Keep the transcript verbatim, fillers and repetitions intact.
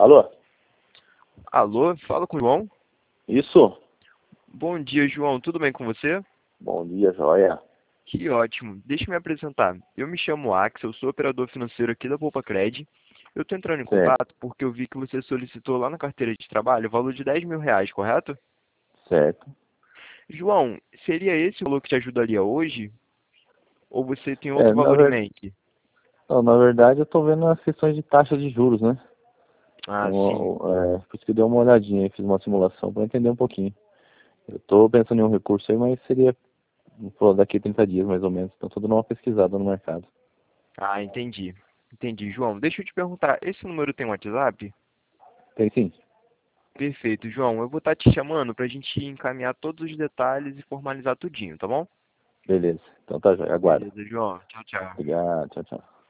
Alô? Alô, fala com o João. Isso? Bom dia, João. Tudo bem com você? Bom dia, joia. Que ótimo. Deixa eu me apresentar. Eu me chamo Axel, sou operador financeiro aqui da PoupaCred. Eu estou entrando em Certo, contato porque eu vi que você solicitou lá na carteira de trabalho o valor de dez mil reais, correto? certo. João, seria esse o valor que te ajudaria hoje? Ou você tem É, outro na valor em ver... mente? não, na verdade eu tô vendo as questões de taxa de juros, né? Ah, sim. Então, é, por isso que eu dei uma olhadinha aí, fiz uma simulação para entender um pouquinho. Eu tô pensando em um recurso aí, mas seria pô, daqui a trinta dias mais ou menos. Então tô dando uma pesquisada no mercado. Ah, entendi. Entendi. João, deixa eu te perguntar, esse número tem WhatsApp? Tem sim. Perfeito, João. Eu vou estar te chamando para a gente encaminhar todos os detalhes e formalizar tudinho, tá bom? Beleza. Então tá, joia. Aguardo. Beleza, João. Tchau, tchau. Obrigado, tchau, tchau.